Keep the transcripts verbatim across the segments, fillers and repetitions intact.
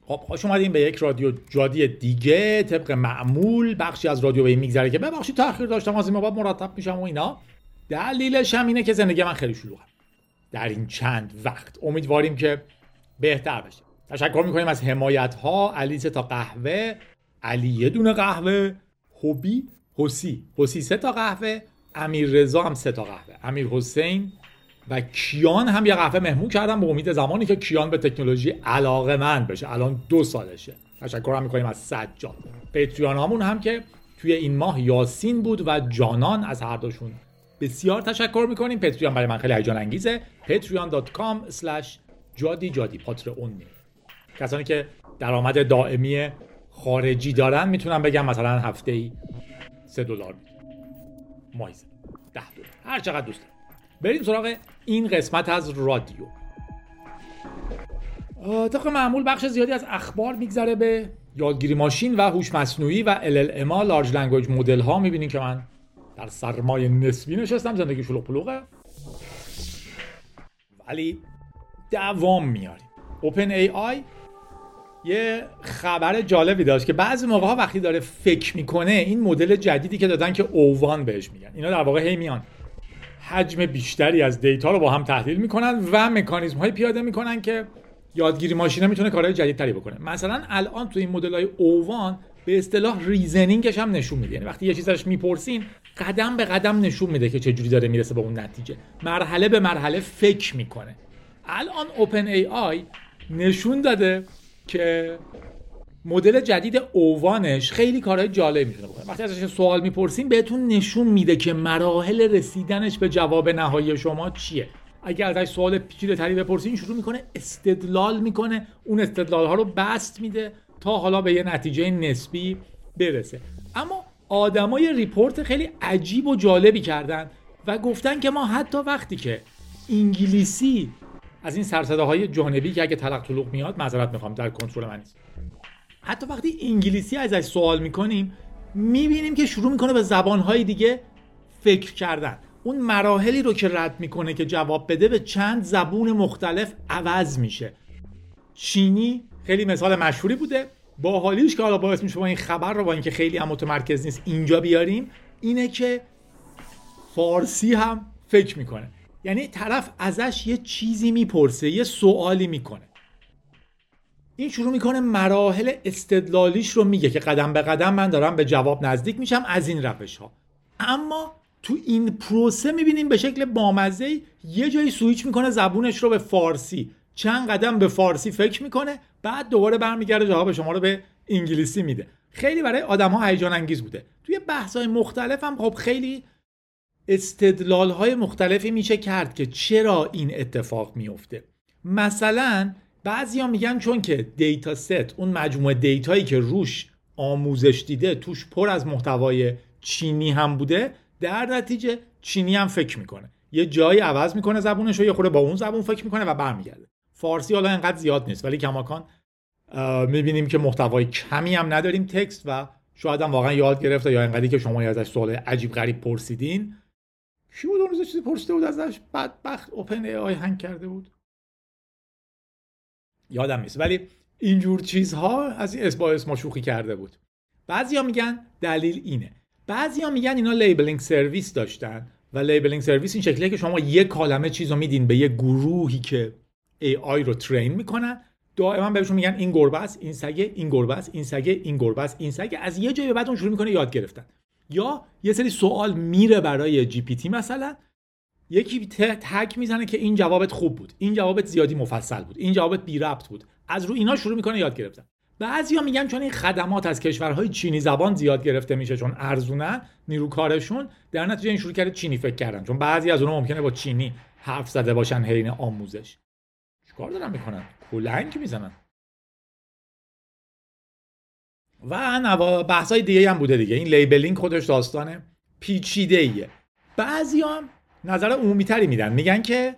خب خوش اومدیم به یک رادیو جادی دیگه. طبق معمول بخشی از رادیو به این میگذره که ببخشید تأخیر داشتم، از این بعد مرتب میشم و اینا. دلیلش هم اینه که زندگی من خیلی شلوغه در این چند وقت. امیدواریم که بهتر بشه. تشکر میکنیم از حمایت ها: علی سه تا قهوه، علی یه دونه قهوه، هوبی حسی حسی سه تا قهوه، امیر رضا هم سه تا قهوه، امیر حسین و کیان هم یه قهوه مهمون کردم به امید زمانی که کیان به تکنولوژی علاقه‌مند بشه. الان دو سالشه. تشکر هم میکنیم از سجاد. پیتریان هامون هم که توی این ماه یاسین بود و جانان، از هر دوشون بسیار تشکر میکنیم. پیتریان برای من خیلی هیجان انگیزه. پیتریان دات کام اسلش جادی جادی پاترئون. کسانی که درآمد دائمی خارجی دارن میتونم بگم مثلا هفته‌ای سه دلار ماهی ده دلار هر چقدر دوست دارید. بریم سراغ این قسمت از رادیو. طبق معمول بخش زیادی از اخبار میگذره به یادگیری ماشین و هوش مصنوعی و ال ال ام ها، لارج لنگویج مدل ها. میبینین که من در سرمایه نسبی نشستم، زندگی شلوغ پلوغه ولی دوام میاریم. اوپن ای آی یه خبر جالبی داشت که بعضی موقع ها وقتی داره فکر میکنه، این مدل جدیدی که دادن که اووان بهش میگن، اینا در واقع هی میان حجم بیشتری از دیتا رو با هم تحلیل میکنن و مکانیزم های پیاده میکنن که یادگیری ماشینه میتونه کارهای جدیدتری بکنه. مثلا الان تو این مدل های اووان به اصطلاح ریزنینگش هم نشون میده. یعنی وقتی یه چیزش میپرسین قدم به قدم نشون میده که چه جوری داره میرسه به اون نتیجه، مرحله به مرحله فکر میکنه. الان اوپن ای آی نشون داده که مدل جدید اووانش خیلی کارهای جالب میتونه بکنه. وقتی ازش سوال میپرسین بهتون نشون میده که مراحل رسیدنش به جواب نهایی شما چیه. اگر ازش سوال پیچیده‌تری بپرسین شروع میکنه استدلال میکنه، اون استدلال ها رو بست میده تا حالا به یه نتیجه نسبی برسه. اما آدمای ریپورت خیلی عجیب و جالبی کردن و گفتن که ما حتی وقتی که انگلیسی از این سرصداهای جانبی که اگه تلق طلوق میاد، معذرت میخوام در کنترل من نیست، حتی وقتی انگلیسی ازش سوال میکنیم میبینیم که شروع میکنه به زبانهای دیگه فکر کردن. اون مراحلی رو که رد میکنه که جواب بده به چند زبون مختلف عوض میشه. چینی خیلی مثال مشهوری بوده. باحالیش که حالا باعث میشه با این خبر رو، با اینکه خیلی هم متمرکز نیست، اینجا بیاریم، اینه که فارسی هم فکر میکنه. یعنی طرف ازش یه چیزی میپرسه، یه سوالی میکنه، این شروع میکنه مراحل استدلالیش رو میگه که قدم به قدم من دارم به جواب نزدیک میشم از این روش ها. اما تو این پروسه میبینیم به شکل بامزه‌ای یه جایی سویچ میکنه زبونش رو به فارسی، چند قدم به فارسی فکر میکنه، بعد دوباره برمیگرده جواب شما رو به انگلیسی میده. خیلی برای آدم‌ها هیجان انگیز بوده. توی بحث‌های مختلف هم خب خیلی استدلال‌های مختلفی میشه کرد که چرا این اتفاق میفته. مثلا بعضیا میگن چون که دیتا ست، اون مجموعه دیتایی که روش آموزش دیده توش پر از محتوای چینی هم بوده، در نتیجه چینی هم فکر میکنه، یه جایی عوض میکنه زبونش رو، یه خورده با اون زبون فکر میکنه و برمیگرده. فارسی حالا انقدر زیاد نیست ولی کماکان میبینیم که محتوای کمی هم نداریم، تکست، و شاید هم واقعا یاد گرفته یا انقدری که شما ازش سوال عجیب غریب پرسیدین. کی بود اون روز چیزی پرسیده بود ازش، بدبخت اوپن ای آی هنگ کرده بود، یادم نیست، ولی اینجور چیزها از این اسم با اسم شوخی کرده بود. بعضیا میگن دلیل اینه، بعضیا میگن اینا لیبلینگ سرویس داشتن و لیبلینگ سرویس این شکلیه که شما یک کلمه چیزو میدین به یک گروهی که ای آی رو ترین میکنن، دائما بهشون میگن این گربه است، این سگه، این گربه است، این سگه، این گربه است، این سگه. از یه جایی به بعد اون شروع میکنه یاد گرفتن. یا یه سری سوال میره برای جی پی تی، مثلا یکی تگ میزنه که این جوابت خوب بود، این جوابت زیادی مفصل بود، این جوابت بی ربط بود، از رو اینا شروع میکنه یاد گرفتن. بعضیا میگن چون این خدمات از کشورهای چینی زبان زیاد گرفته میشه، چون ارزونه نیرو کارشون، در نتیجه این شروع کرده چینی فکر کردن، چون بعضی از اونها ممکنه با چینی حرف زده باشن حین آموزش. چیکار دارن میکنن؟ کلنگ میزنن. و بحثای دیگه هم بوده دیگه. این لیبلینگ خودش داستان پیچیده‌ایه. بعضیا هم نظر عمومی‌تری میدن، میگن که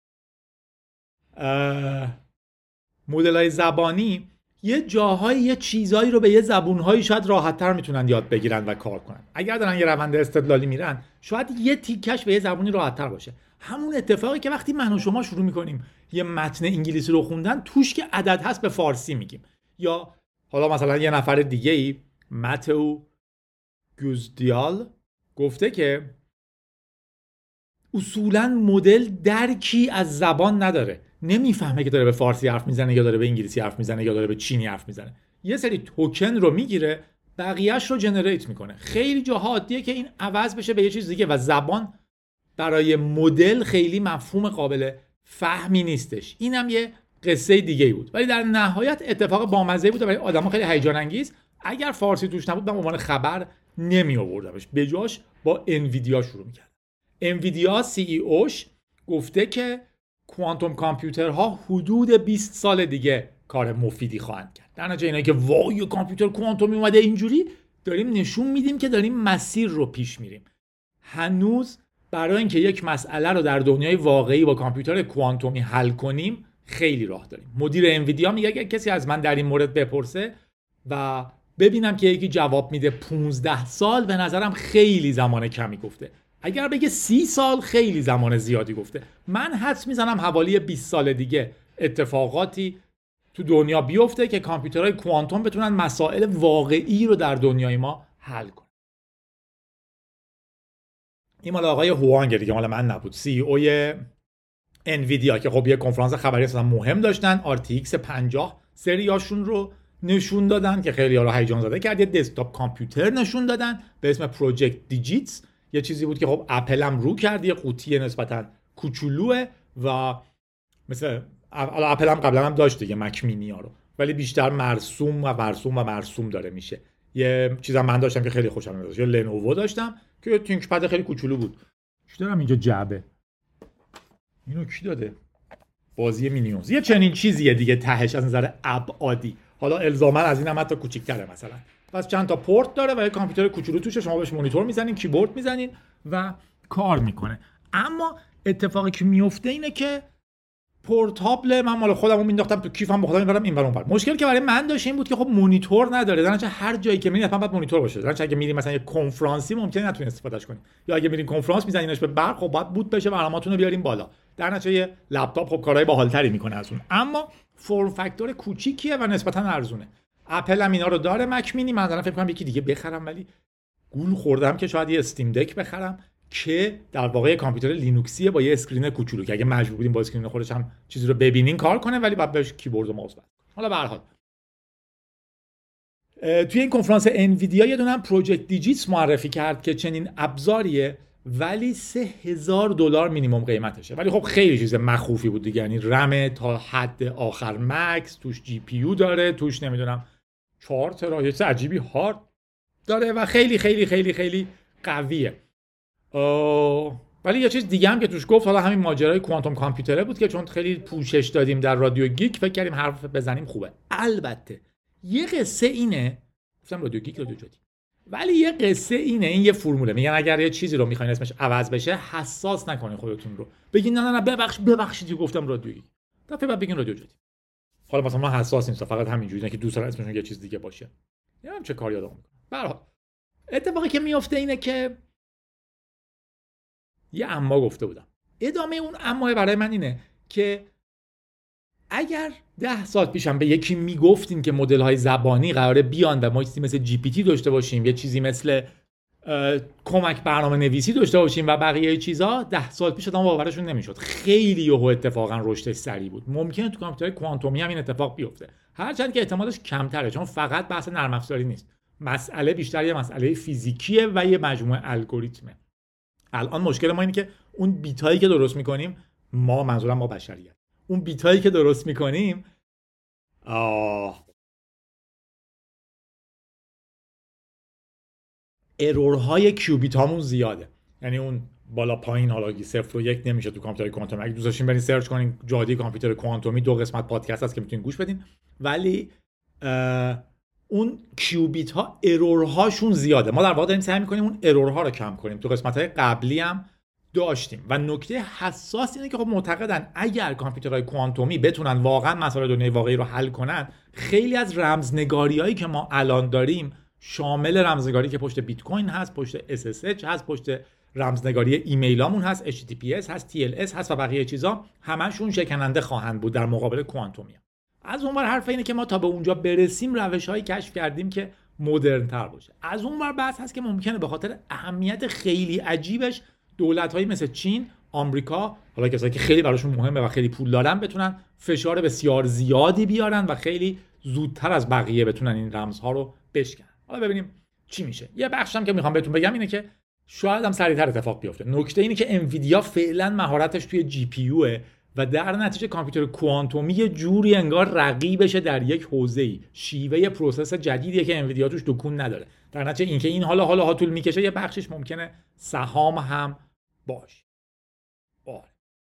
مدل‌های زبانی یه جاهایی یه چیزایی رو به یه زبون‌هایی شاید راحت‌تر میتونن یاد بگیرن و کار کنن. اگر دارن یه روند استدلالی میرن، شاید یه تیکش به یه زبونی راحت‌تر باشه. همون اتفاقی که وقتی من و شما شروع میکنیم یه متن انگلیسی رو خوندن، توش که عدد هست به فارسی میگیم، یا حالا مثلا یه نفر دیگه ای ماتئو گوزدیال گفته که اصولاً مدل درکی از زبان نداره، نمیفهمه که داره به فارسی حرف میزنه یا داره به انگلیسی حرف میزنه یا داره به چینی حرف میزنه. یه سری توکن رو میگیره، بقیه‌اش رو جنریت میکنه. خیلی جاها عادیه که این عوض بشه به یه چیز دیگه و زبان برای مدل خیلی مفهوم قابل فهمی نیستش. اینم یه قصه دیگه بود، ولی در نهایت اتفاق بامزه بود و برای آدما خیلی هیجان انگیز. اگر فارسی توش نبود من به عنوان خبر نمی آوردمش، به جاش با انویدیا شروع می‌کردم. انویدیا سی ای اوش گفته که کوانتوم کامپیوترها حدود بیست سال دیگه کار مفیدی خواهند کرد. در نتیجه اینایی که وای کامپیوتر کوانتومی اومده اینجوری، داریم نشون میدیم که داریم مسیر رو پیش میریم. هنوز برای اینکه یک مسئله رو در دنیای واقعی با کامپیوتر کوانتومی حل کنیم خیلی راه داریم. مدیر انویدیا میگه اگه کسی از من در این مورد بپرسه و ببینم که یکی جواب میده پانزده سال، به نظرم خیلی زمان کمی گفته. اگر بگه سی سال خیلی زمان زیادی گفته. من حدس میزنم حوالی بیست سال دیگه اتفاقاتی تو دنیا بیفته که کامپیوترهای کوانتوم بتونن مسائل واقعی رو در دنیای ما حل کنن. این مال آقای هوانگ دیگه، مال من نبود. سی ای اوی انویدیا که خب یه کنفرانس خبری اصلا مهم داشتن، آر تی ایکس پنجاه سریاشون رو نشون دادن که خیلی ها رو هیجان زده کرد. یه دسکتاپ کامپیوتر نشون دادن به اسم پروژکت دیجیتس، یه چیزی بود که خب اپل هم رو کرد، یه قوطی نسبتا کوچولوه و مثل اپل هم قبلا هم داشت دیگه مک مینی ها رو، ولی بیشتر مرسوم و مرسوم و مرسوم داره میشه. یه چیزا من داشتم که خیلی خوشم میاد، یه لنوو داشتم که تینک پد خیلی کوچولو بود. چی دارم اینجا جعبه؟ اینو کی داده؟ بازی مینیونز. یه چنین چیزیه دیگه تهش از نظر ابعادی. حالا الزاما از اینم حتی کوچیک‌تره مثلا. پس چند تا پورت داره و یه کامپیوتر کوچولو توشه، شما بهش مانیتور میزنین، کیبورد میزنین و کار میکنه. اما اتفاقی که میفته اینه که پورتابل من مال خودمو مینداختم تو کیفم، بخوام میبرم این ور اون ور. مشکلی که برای من داشت این بود که خب مانیتور نداره. درنچه هر جایی که میرین حتما باید مانیتور باشه. درنچه اگه میرین مثلا یه کنفرانسی ممکنه نتونین استفادهش کنین، یا اگه میرین کنفرانس میزنینش به برق، خب باید بوت بشه برنامه‌تون رو بیارین بالا. درنچه یه لپتاپ خب کارهای باحالتری میکنه از اون، اما فرم فاکتور کوچیکیه و نسبتا ارزونه. اپل هم اینا رو داره، مک مینی من دارم فکر کنم یکی دیگه بخرم، ولی گول خوردم که شاید یه استیم دک بخرم که در واقع کامپیوتر لینوکسیه با یه اسکرین کوچولو که اگه مجبور بودیم با اسکرین خودش هم چیزی رو ببینین کار کنه، ولی بعد بهش کیبورد و ماوس بزنید. حالا به هر حال توی این کنفرانس انویدیا یه دونه پروژکت دیجیتس معرفی کرد که چنین ابزاریه، ولی سه هزار دلار مینیمم قیمتشه. ولی خب خیلی چیز مخوفی بود دیگه، یعنی رم تا حد آخر مکس، توش جی پی یو داره، توش نمیدونم چهار ترا یه چیز عجیبی هارد داره و خیلی خیلی خیلی خیلی قویه. ولی یه چیز دیگه هم که توش گفت، حالا همین ماجرای کوانتوم کامپیوتره بود که چون خیلی پوشش دادیم در رادیو گیک فکر کردیم حرف بزنیم خوبه. البته یه قصه اینه، گفتم رادیو گیک رادیو جدید، ولی یه قصه اینه، این یه فرموله. میگن اگر یه چیزی رو میخواین اسمش عوض بشه، حساس نکنین خودتون رو، بگین نه نه نه ببخش ببخشید گفتم رادیو گیک، دفعه بعد بگین رادیو جدید. حالا مثلا من حساس نیستم، فقط همینجوریه که دوست دارم اسمشون یه چیز دیگه باشه. نمیدونم چه کاری یادم میکنه. به هر حال اتفاقی که میفته اینه که یه اما گفته بودم. ادامه اون اما برای من اینه که اگر ده سال پیشم به یکی میگفتین که مدل‌های زبانی قراره بیان و ما چیزی مثل جی پی تی داشته باشیم، یه چیزی مثل کمک برنامه نویسی داشته باشیم و بقیه چیزا، ده سال پیش آدم باورشون نمیشد. خیلی یهو اتفاقا رشدش سریع بود. ممکنه تو کامپیوتر کوانتومی هم این اتفاق بیفته، هرچند که احتمالش کمتره، چون فقط بحث نرم افزاری نیست. مسئله بیشتر یه مسئله فیزیکیه و یه مجموعه الگوریتمه. الان مشکل ما اینه که اون بیتایی که درست میکنیم، ما منظورم ما بشریت، اون بیتایی که درست میکنیم آه ارورهای کیوبیت هامون زیاده. یعنی اون بالا پایین، حالا صفر و یک نمیشه تو کامپیوتر کوانتومی. اگه دوست داشتین برین سرچ کنین جادی کامپیوتر کوانتومی، دو قسمت پادکست هست که میتونین گوش بدین. ولی اون کیوبیت ها ارورهاشون زیاده. ما در واقع داریم سعی میکنیم اون ارورها رو کم کنیم. تو قسمت‌های قبلی هم داشتیم و نکته حساس اینه که خب معتقدن اگر کامپیوترهای کوانتومی بتونن واقعا مسائل دنیای واقعی رو حل کنن، خیلی از رمزنگاریایی که ما الان داریم، شامل رمزنگاری که پشت بیت کوین هست، پشت اس اس اچ هست، پشت رمزنگاری ایمیلامون هست، اچ تی تی پی اس هست، تی ال اس هست و بقیه چیزا، همشون شکننده خواهند بود در مقابل کوانتومی. از اون ور حرف اینه که ما تا به اونجا برسیم روش‌هایی کشف کردیم که مدرن تر باشه. از اون ور بحث هست که ممکنه به خاطر اهمیت خیلی عجیبش دولت‌هایی مثل چین، آمریکا، حالا کسایی که خیلی براشون مهمه و خیلی پول دارن بتونن فشار بسیار زیادی بیارن و خیلی زودتر از بقیه بتونن این رمزها رو بشکنن. حالا ببینیم چی میشه. یه بخشم که میخوام بهتون بگم اینه که شاید هم سریعتر اتفاق بیفته. نکته اینه که انویدیا فعلا مهارتش توی جی پی یوه و در نتیجه کامپیوتر کوانتومی یه جوری انگار رقیبشه در یک حوزه‌ای. شیوه پروسس جدیدیه که انویدیا توش دکون نداره. در نتیجه اینکه این حالا حالا ها طول میکشه یه بخشش ممکنه سهام هم باشه. آره.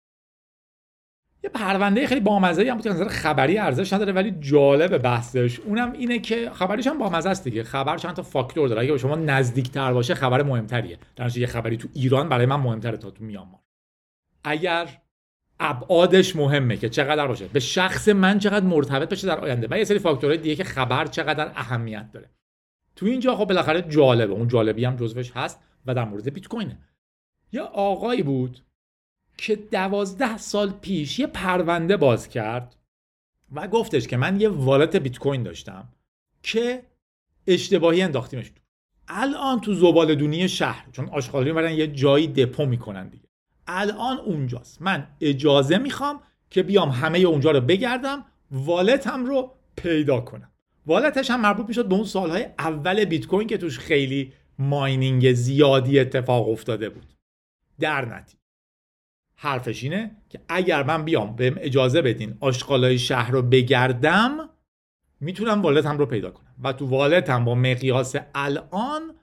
یه پرونده خیلی بامزه‌ای هم بود که نظر خبری ارزش نداره ولی جالب بحثش. اونم اینه که خبریش هم بامزه است دیگه. خبر چند تا فاکتور داره. اگه به شما نزدیک‌تر باشه خبر مهمتریه. در نتیجه یه خبری تو ایران برای من مهمتره تا تو میانمار. اگر ابعادش مهمه که چقدر باشه، به شخص من چقدر مرتبط بشه در آینده و یه سری فاکتورهای دیگه که خبر چقدر اهمیت داره. تو اینجا خب بالاخره جالبه. اون جالبی هم جزوش هست و در مورد بیت کوینه. یه آقایی بود که دوازده سال پیش یه پرونده باز کرد و گفتش که من یه والت بیت کوین داشتم که اشتباهی انداختیمش تو. الان تو زباله‌دونی شهر، چون آشغالی میبرن یه جایی دپو میکنن دیگه، الان اونجاست. من اجازه میخوام که بیام همه اونجا رو بگردم، والتم رو پیدا کنم. والتش هم مربوط میشد به اون سالهای اول بیت کوین که توش خیلی ماینینگ زیادی اتفاق افتاده بود. در نتیجه حرفش اینه که اگر من بیام بهم اجازه بدین آشغالای شهر رو بگردم، میتونم والتم رو پیدا کنم و تو والتم با مقیاس الان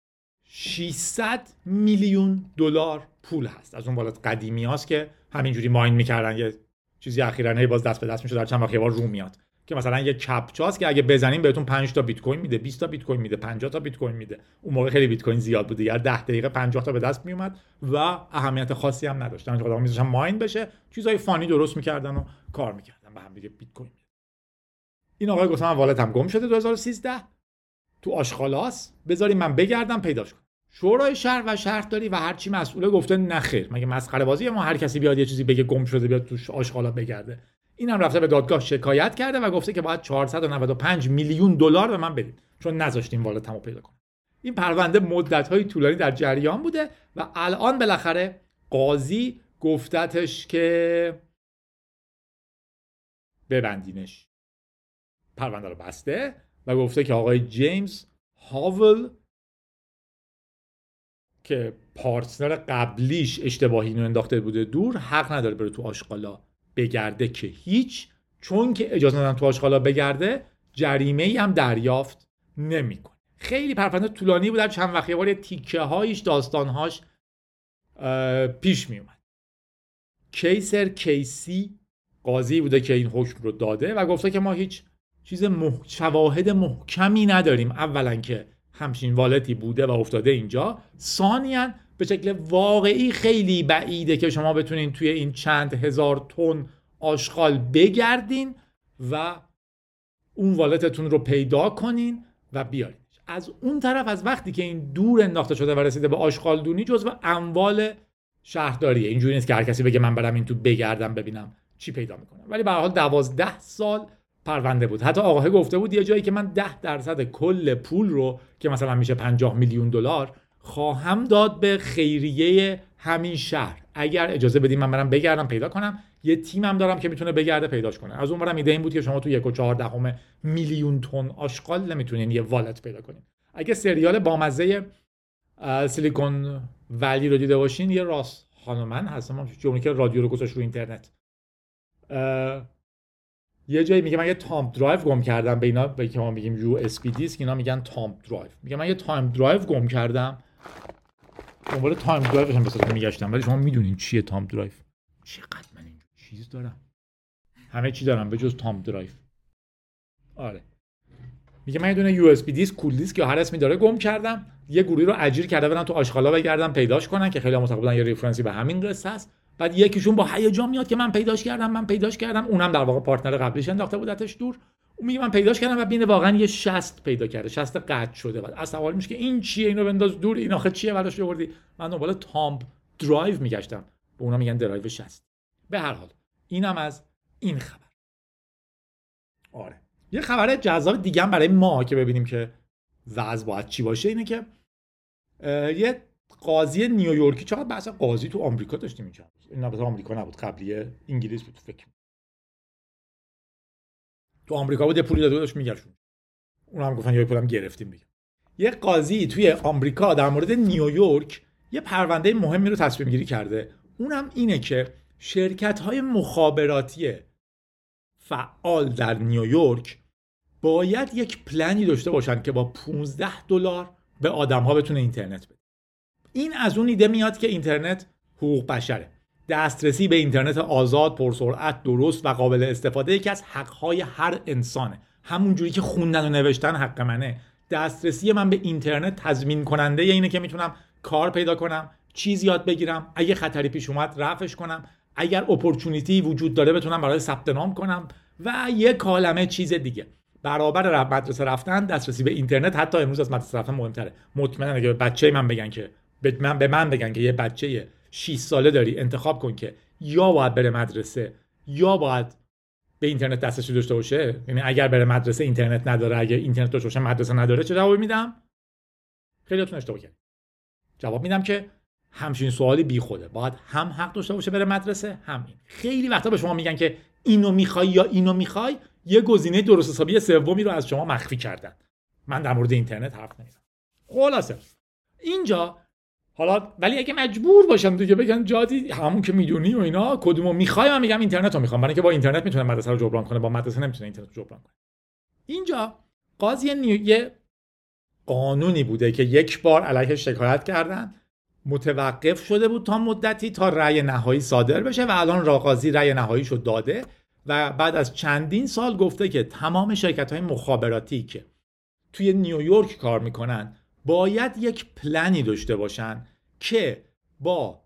ششصد میلیون دلار پول هست. از اون والت قدیمی هاست که همینجوری ماین میکردن، یه چیزی اخیراً هی باز دست به دست میشه، در چند وقت یه بار رو میاد که مثلا یه کپچاست که اگه بزنین بهتون پنج تا بیت کوین میده، بیست تا بیت کوین میده، پنجاه تا بیت کوین میده. اون موقع خیلی بیت کوین زیاد بود دیگه، ده دقیقه پنجاه تا به دست میومد و اهمیت خاصی هم نداشت. همین آدما میذاشتن ماین بشه، چیزای فانی درست میکردن و کار میکردن به هم دیگه بیت کوین. این آقای گفت من والتم گم شده دو هزار و سیزده تو آشغالاس، بذارین من بگردم پیداش کنم. شورای شهر و شهرداری و هرچی مسئوله گفته نخیر، مگه مسخره بازیه ما هر کسی بیاد یه چیزی بگه گم شده بیاد تو آشغالا بگرده. اینم رفته به دادگاه شکایت کرده و گفته که باید چهارصد و نود و پنج میلیون دلار به من بدید چون نذاشتیم والتمو پیدا کنم. این پرونده مدت‌های طولانی در جریان بوده و الان بالاخره قاضی گفتتش که ببندینش. پرونده رو بسته و گفته که آقای جیمز هاول که پارتنر قبلیش اشتباهی اینو انداخته بوده دور، حق نداره بره تو آشغالا بگرده که هیچ، چون که اجازه ندادن تو آشغالا بگرده جریمه‌ای هم دریافت نمی‌کنه. خیلی پرونده طولانی بود، در چند وقت یه بار تیکه هایش داستانهاش پیش می اومد. کیسر کیسی قاضی بوده که این حکم رو داده و گفته که ما هیچ چیز مح... شواهد محکمی نداریم، اولا که همچین والتی بوده و افتاده اینجا، ثانیاً به شکل واقعی خیلی بعیده که شما بتونین توی این چند هزار تن آشغال بگردین و اون والتتون رو پیدا کنین و بیارین. از اون طرف از وقتی که این دور انداخته شده و رسیده به آشغالدونی جزو اموال شهرداریه. اینجوری نیست که هر کسی بگه من برم این تو بگردم ببینم چی پیدا میکنم. ولی به هر حال دوازده سال پرونده بود. حتی آقاه گفته بود یه جایی که من ده درصد کل پول رو که مثلا میشه پنجاه میلیون دلار خواهم داد به خیریه همین شهر اگر اجازه بدیم من برم بگردم پیدا کنم. یه تیمم دارم که میتونه بگرده پیداش کنه. از اونورم ایده این بود که شما تو یک و چهار دهم میلیون تن آشغال نمیتونین یه والت پیدا کنین. اگه سریال بامزه سیلیکون ولی رو دیده باشین، یه راس خانومن هستم جمعی که رادیو رو گذاشت رو اینترنت، یه جایی میگه من یه تامپ درایو گم کردم. به اینا به که ما میگیم یو اس بی دیسک، اینا میگن تامپ درایو. میگه من یه تایم درایو گم کردم، دنبال تایم درایوش هم بسازم میگشتم، ولی شما میدونین چیه تامپ درایو؟ چقدر من این چیز دارم، همه چی دارم به جز تامپ درایو. آره میگه من یه دونه یو اس بی دیسک، کول دیسک یا هر اسمی داره گم کردم، یه گروهی رو اجیر کرده برن تو آشغالا بگردم پیداش کنن که خیلی معتقدن یه ریفرنسی به همین قصه است. بعد یکیشون با هیجان میاد که من پیداش کردم من پیداش کردم، اونم در واقع پارتنر قبلیش انداخته بودتش دور. اون میگه من پیداش کردم و ببینه واقعا یه شست پیدا کرده، شست قطع شده. بعد از سوال میشه که این چیه، اینو بنداز دور، این آخه چیه براش آوردی؟ من دنبال تامپ درایو میگشتم، به اونا میگن درایو شست. به هر حال اینم از این خبر. آره. یه خبر جذاب دیگه هم برای ما که ببینیم که وضع باید چی باشه اینه که یه قاضی نیویورکی، چقدر بحث قاضی تو آمریکا داشتیم اینجا، این البته آمریکا نبود، قبلیه انگلیس بود فکر. تو آمریکا بود، یه پولی داده داشت میگرشون، اونم گفتن یه پولم گرفتیم دیگه. یه قاضی توی آمریکا در مورد نیویورک یه پرونده مهمی رو تصمیم گیری کرده، اونم اینه که شرکت‌های مخابراتی فعال در نیویورک باید یک پلنی داشته باشن که با پانزده دلار به آدم‌ها بتونه اینترنت بده. این از اون ایده میاد که اینترنت حقوق بشره. دسترسی به اینترنت آزاد، پرسرعت، درست و قابل استفاده یکی از حق‌های هر انسانه. همون جوری که خوندن و نوشتن حق منه، دسترسی من به اینترنت تضمین کننده اینه که میتونم کار پیدا کنم، چیز یاد بگیرم، اگه خطری پیش اومد رفعش کنم، اگر اپورتونیتی وجود داره بتونم برای ثبت نام کنم و یک کالمه چیز دیگه. برابر مدرسه رفتن، دسترسی به اینترنت حتی امروز از مدرسه رفتن مهمتره. مطمئنم اگه به بچه من بگن که به من به من بگن که یه بچه شش ساله داری، انتخاب کن که یا باید بره مدرسه یا باید به اینترنت دسترسی داشته باشه، یعنی اگر بره مدرسه اینترنت نداره، اگه اینترنت داشته باشه مدرسه نداره، چه جوابی میدم؟ خیلیاتون اشتباه کردید. جواب میدم که همچین سوالی بی خوده. باید هم حق داشته باشه بره مدرسه، هم این. خیلی وقتا به شما میگن که اینو میخوای یا اینو میخوای، یه گزینه درست حسابی سومی رو از شما مخفی کردن. من در مورد اینترنت حرف نمیزنم. خلاصه اینجا حالا ولی اگه مجبور باشم دیگه بگن جادی همون که میدونی و اینا کدومو میخوای، من میگم اینترنت رو میخوام، برای اینکه با اینترنت میتونه مدرسه رو جبران کنه، با مدرسه نمیتونه اینترنت رو جبران کنه. اینجا قاضی نیو قانونی بوده که یک بار علیه شکایت کردن، متوقف شده بود تا مدتی تا رأی نهایی صادر بشه و الان قاضی رأی نهاییشو داده و بعد از چندین سال گفته که تمام شرکت‌های مخابراتی که توی نیویورک کار میکنن باید یک پلنی داشته باشن که با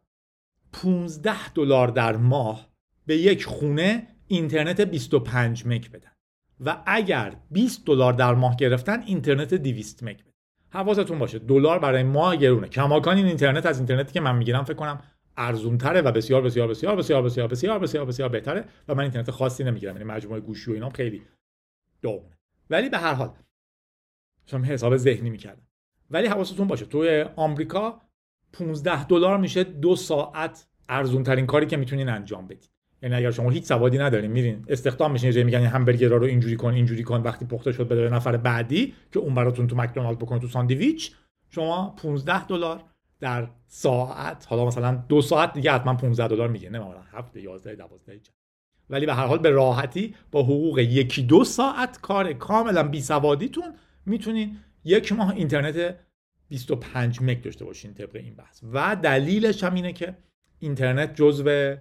پانزده دلار در ماه به یک خونه اینترنت بیست و پنج مگ بدن و اگر بیست دلار در ماه گرفتن اینترنت دویست مگ بدن. حواستون باشه دلار برای ما گرونه. کماکان این اینترنت از اینترنتی که من میگیرم فکر کنم ارزون تره و بسیار بسیار بسیار بسیار بسیار بسیار بسیار بسیار بهتره و من اینترنت خاصی نمیگیرم، یعنی مجموعه گوشی و اینا خیلی داغونه. ولی به هر حال شما حساب ذهنی میکردم. ولی حواستون باشه توی آمریکا پانزده دلار میشه دو ساعت ارزون ترین کاری که میتونین انجام بدین. یعنی اگر شما هیچ سوادی ندارین میرین استخدام میشین، یه میگن همبرگرها رو اینجوری کن اینجوری کن، وقتی پخته شد بده به نفر بعدی که اون براتون تو مکدونالد بکنه تو ساندویچ، شما پانزده دلار در ساعت، حالا مثلا دو ساعت دیگه حتما پانزده دلار میگه، نه مثلا هفت یازده دوازده، ولی به هر حال به راحتی با حقوق یکی دو ساعت کار کاملا بی سوادیتون میتونین یک ماه اینترنت بیست و پنج مگ داشته باشین طبق این بحث. و دلیلش هم اینه که اینترنت جزو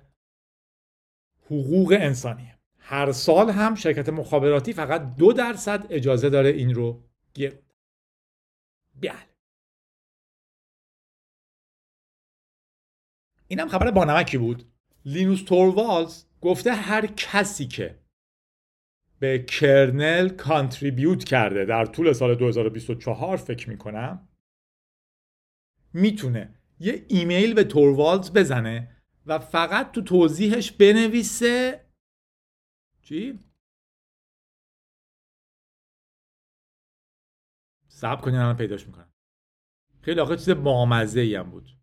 حقوق انسانیه. هر سال هم شرکت مخابراتی فقط دو درصد اجازه داره این رو گرفت. بله. اینم خبر بانمکی بود. لینوس توروالدز گفته هر کسی که به کرنل کانتریبیوت کرده در طول سال دو هزار و بیست و چهار فکر میکنم میتونه یه ایمیل به توروالدز بزنه و فقط تو توضیحش بنویسه چی؟ صبر کنین الان پیداش میکنم. خیلی آخه چیز بامزه ای هم بود.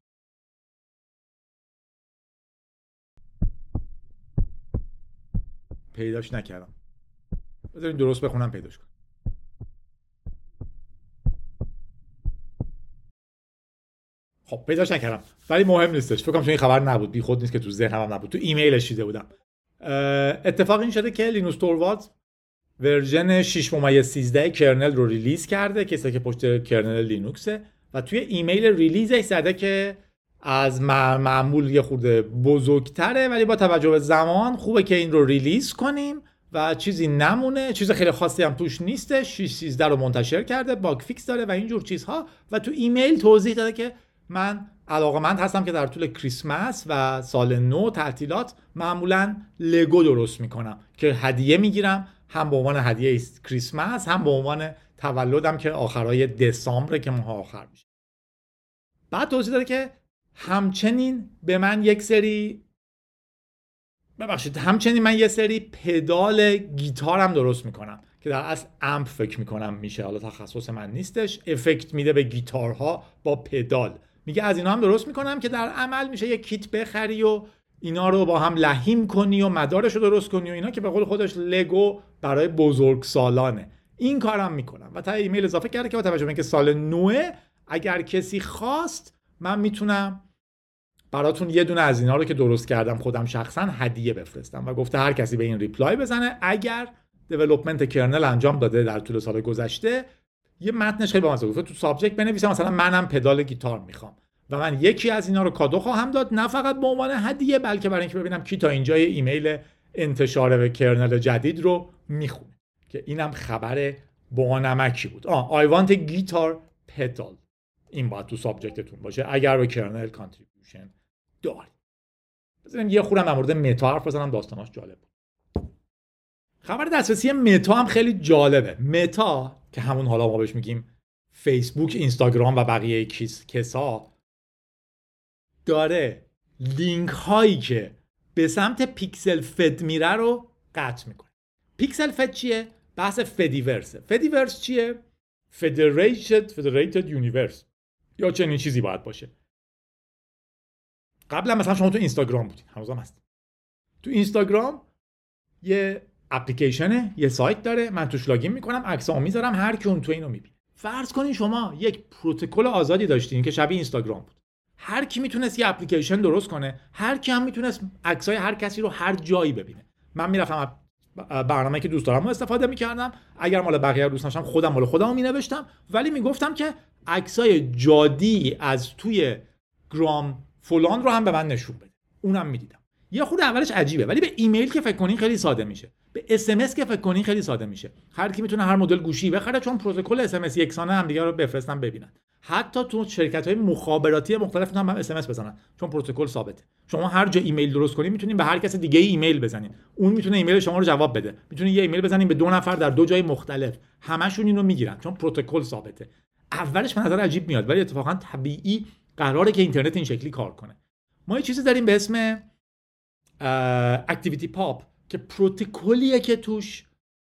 پیداش نکردم. بذارین درست بخونم پیداش کنم. خب پیداش نکردم ولی مهم نیستش. فکر کنم چون این خبر نبود، بی خود نیست که تو ذهنم هم نبود، تو ایمیلش دیده بودم. اتفاق این شده که لینوس توروالدز ورژن شش ممیز سیزده کرنل رو ریلیز کرده، کسی که پشت کرنل لینوکسه، و توی ایمیل ریلیزش زده که از معمول یه خورده بزرگتره ولی با توجه به زمان خوبه که این رو ریلیز کنیم و چیزی نمونه، چیز خیلی خاصی هم توش نیسته. شش سیزده رو منتشر کرده، باگ فیکس داره و اینجور چیزها، و تو ایمیل توضیح داده که من علاقه‌مند هستم که در طول کریسمس و سال نو تعطیلات معمولاً لگو درست میکنم که هدیه میگیرم، هم به عنوان هدیه کریسمس هم به عنوان تولدم که آخرای دسامبر که ماه آخر میشه. بعد توضیح داده که همچنین به من یک سری ببخشید همچنین من یه سری پدال گیتار هم درست میکنم که در اصل امپ فکر میکنم میشه، حالا تخصص من نیستش. افکت میده به گیتارها با پدال، میگه از اینا هم درست میکنم که در عمل میشه یه کیت بخری و اینا رو با هم لحیم کنی و مدارش رو درست کنی و اینا، که به قول خودش لگو برای بزرگسالانه. این کارم میکنم و تا ایمیل اضافه کرده که با توجه به اینکه سال نوه اگر کسی خواست من میتونم براتون یه دونه از اینا رو که درست کردم خودم شخصا هدیه بفرستم و گفته هر کسی به این ریپلای بزنه اگر دیولپمنت کرنل انجام داده در طول سال گذشته، یه متنش خیلی بامزه گفته تو سابجکت بنویسم مثلا منم پدال گیتار میخوام و من یکی از اینا رو کادو خواهم داد، نه فقط به عنوان هدیه بلکه برای اینکه ببینم کی تا اینجای ایمیل انتشار به کرنل جدید رو میخونه. که اینم خبر بانمکی بود. آه I want a guitar pedal، این باید تو سابجکتتون باشه اگر به کرنل کانتریبیوشن داری. بذاریم یه خورم در مورد متا حرف بزنم، داستاناش جالب بود. خبر دسترسی متا هم خیلی جالبه. متا که همون حالا ما بهش میگیم فیسبوک، اینستاگرام و بقیه کسا، داره لینک هایی که به سمت پیکسل فد میره رو قطع میکنه. پیکسل فد چیه؟ بحث فدیورسه. فدیورس چیه؟ فدریشد فدریتد یونیورس یا چنین چیزی باید باشه. قبلا مثلا شما تو اینستاگرام بودین، هنوزم هست. تو اینستاگرام یه اپلیکیشنه، یه سایت داره، من توش لاگین میکنم، عکسامو میذارم، هر کی اون تو اینو میبینه. فرض کنین شما یک پروتکل آزادی داشتین که شبیه اینستاگرام بود. هر کی میتونست یه اپلیکیشن درست کنه، هر کی هم میتونست عکسای هر کسی رو هر جایی ببینه. من میرفتم برنامه‌ای که دوست دارم رو استفاده میکردم، اگر مال بقیه رو دوست داشتم خودم مال خودم رو مینوشتم، ولی میگفتم که عکسای جادی از توی گرام فلان رو هم به من نشون بده، اونم میدیدم. یه خورده اولش عجیبه، ولی به ایمیل که فکر کنین خیلی ساده میشه، به اس ام اس که فکر کنین خیلی ساده میشه. هر کی میتونه هر مدل گوشی بخره، چون پروتکل اس ام اس یکسانه هم دیگه رو بفرستن ببینن. حتی تو شرکت‌های مخابراتی مختلف میتونن هم اس ام اس بزنن چون پروتکل ثابته. شما هر جا ایمیل درست کنین میتونین به هر کس دیگه ایمیل بزنین، اون میتونه ایمیل شما رو جواب بده. میتونین یه ایمیل بزنین به دو نفر در دو جای مختلف، همشون اینو میگیرن چون پروتکل ثابته. اولش به نظر عجیب میاد ولی اتفاقا طبیعی قراره که اینترنت این شکلی کار کنه. ما یه چیزی داریم به اسم اکتیویتی پاپ که پروتکلیه که توش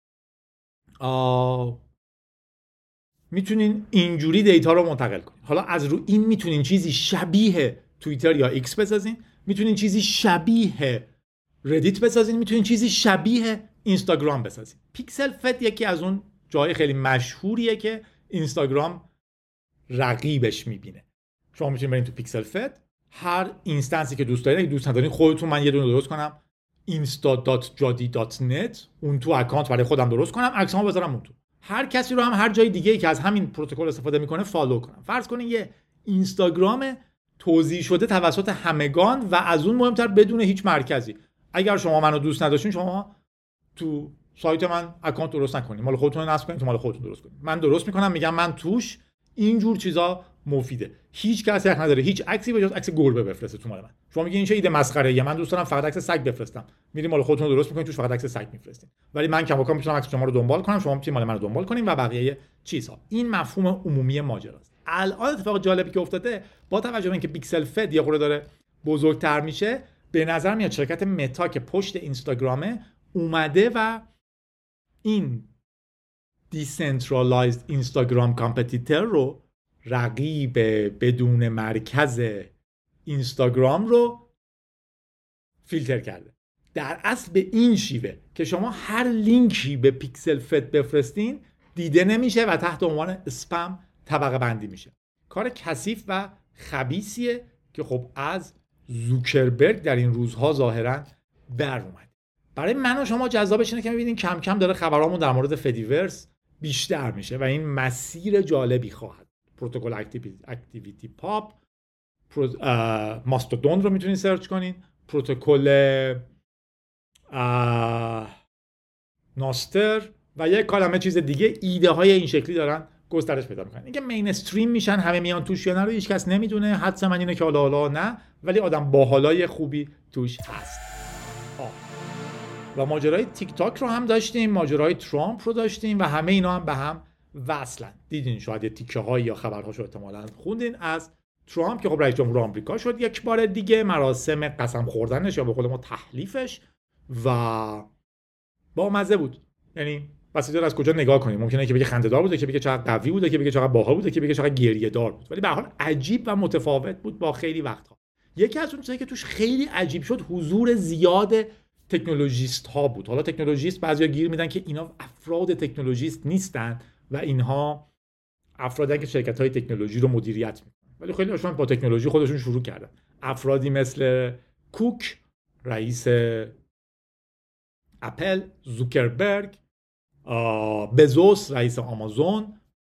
میتونین اینجوری دیتا رو منتقل کنین. حالا از رو این میتونین چیزی شبیه توییتر یا ایکس بسازین، میتونین چیزی شبیه ردیت بسازین، میتونین چیزی شبیه اینستاگرام بسازین. پیکسل فد یکی از اون جای خیلی مشهوریه که اینستاگرام رقیبش میبینه. شما میتونین برین تو پیکسل فد، هر اینستنسی که دوست دارید، اگه دوست ندارین خودتون، من یه دونه درست کنم اینستا دات جادی دات نت، اون تو اکانت برای خودم درست کنم، عکسامو بذارم اون تو. هر کسی رو هم هر جای دیگه‌ای که از همین پروتکل استفاده میکنه فالو کنم. فرض کنین یه اینستاگرام توزیع شده توسط همگان و از اون مهمتر بدون هیچ مرکزی. اگر شما منو دوست نداشتین، شما تو سایت من اکانت درست نکنید، مال خودتون نصب کنید، تو مال خودتون درست کنید. من درست میکنم، میگم من توش اینجور چیزا مفیده. هیچ کسی حق نداره هیچ عکسی به جز عکس گربه بفرسته تو مال من. شما میگین این چه ایده مسخره ای، من دوست دارم فقط عکس سگ بفرستم، میریم مال خودتون درست میکنین، توش فقط عکس سگ میفرستین. ولی من کماکان میتونم عکس شما رو دنبال کنم، شما میتونید مال من رو دنبال کنین و بقیه چیزها. این مفهوم عمومی ماجراست. الان اتفاق جالبی که افتاده، با توجه به اینکه پیکسل فد یه خورده داره بزرگتر میشه، به نظر میاد شرکت متا که پشت اینستاگرامه اومده و این دیسنترالایزد اینستاگرام کامپتیتور رو، رقیب بدون مرکز اینستاگرام رو فیلتر کرده. در اصل به این شیوه که شما هر لینکی به پیکسل فد بفرستین دیده نمیشه و تحت عنوان اسپم طبقه بندی میشه. کار کثیف و خبیثیه که خب از زوکربرگ در این روزها ظاهرا بر اومد. برای من و شما جذابش اینه که می‌بینین کم کم داره خبرامون در مورد فدیورس بیشتر میشه و این مسیر جالبی خواهد. پروتکل اکتیویتی پاپ، ماستودون رو میتونین سرچ کنین، پروتکل ناستر و یک کلمه چیز دیگه. ایده های این شکلی دارن گسترش پیدا میکنن. اینکه مین استریم میشن همه میان توش یا نه رو هیچ کس نمیدونه. حدس من اینه که حالا حالا نه، ولی آدم باحالای خوبی توش هست. آه. و ماجرای تیک تاک رو هم داشتیم، ماجرای ترامپ رو داشتیم و همه اینا هم به هم وصلن. دیدین شاید یه تیکه هایی یا خبرهاشو احتمالاً خوندین از ترامپ که خب رئیس جمهور آمریکا شد یک بار دیگه. مراسم قسم خوردنش یا به قول ما تحلیفش و با مزه بود. یعنی واسه از کجا نگاه کنیم، ممکنه که بگه خنده‌دار بوده، که بگه چقدر قوی بوده، که بگه چقدر باحال بوده، که بگه چقدر گریه‌دار بود، ولی به هر حال عجیب و متفاوت بود با خیلی وقت‌ها. یکی از اون چیزایی که توش خیلی عجیب شد حضور زیاد تکنولوژیست ها بود. حالا تکنولوژیست بعضیا گیر میدن که اینا افراد تکنولوژیست نیستن و اینها افرادن که شرکت‌های تکنولوژی رو مدیریت میکنن، ولی خیلی هاشون با تکنولوژی خودشون شروع کردن. افرادی مثل کوک رئیس اپل، زوکربرگ، بزوس رئیس آمازون،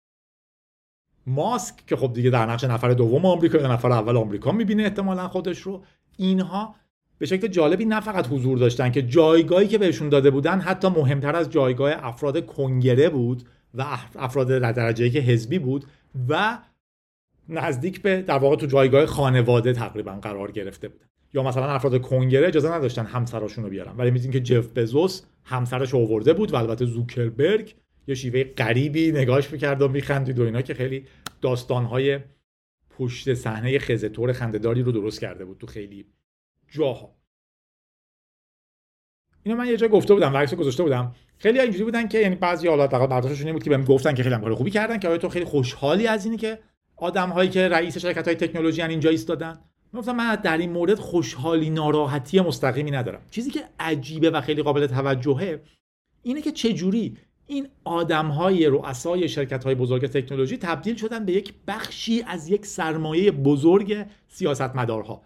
ماسک که خب دیگه در نقش نفر دوم آمریکا یا نفر اول آمریکا میبینه احتمالاً خودش رو. اینها به شکل جالبی نه فقط حضور داشتن که جایگاهی که بهشون داده بودن حتی مهمتر از جایگاه افراد کنگره بود و افراد در درجه‌ای که حزبی بود و نزدیک به در واقع تو جایگاه خانواده تقریبا قرار گرفته بودن. یا مثلا افراد کنگره اجازه نداشتن همسراشون رو بیارن، ولی می‌دونیم که جف بزوس همسرش رو آورده بود و البته زوکربرگ یه شیوه غریبی نگاهش می‌کرد و می‌خندید و اینا که خیلی داستان‌های پشت صحنه خزه‌طور خنده‌داری رو درست کرده بود تو خیلی جاها. اینو من یه جا گفته بودم و عکسو گذاشته بودم. خیلی اینجوری بودن که یعنی بعضی حالات فقط برداشتشون این بود که بهم گفتن که خیلی کار خوبی کردن، که آیا تو خیلی خوشحالی از اینی که آدم‌هایی که رئیس شرکت‌های تکنولوژی ان اینجا ایستادن؟ گفتم من در این مورد خوشحالی ناراحتی مستقیمی ندارم. چیزی که عجیبه و خیلی قابل توجهه اینه که چه جوری این آدم‌های رؤسای شرکت‌های بزرگ تکنولوژی تبدیل شدن به یک بخشی از یک سرمایه بزرگ سیاستمدارها.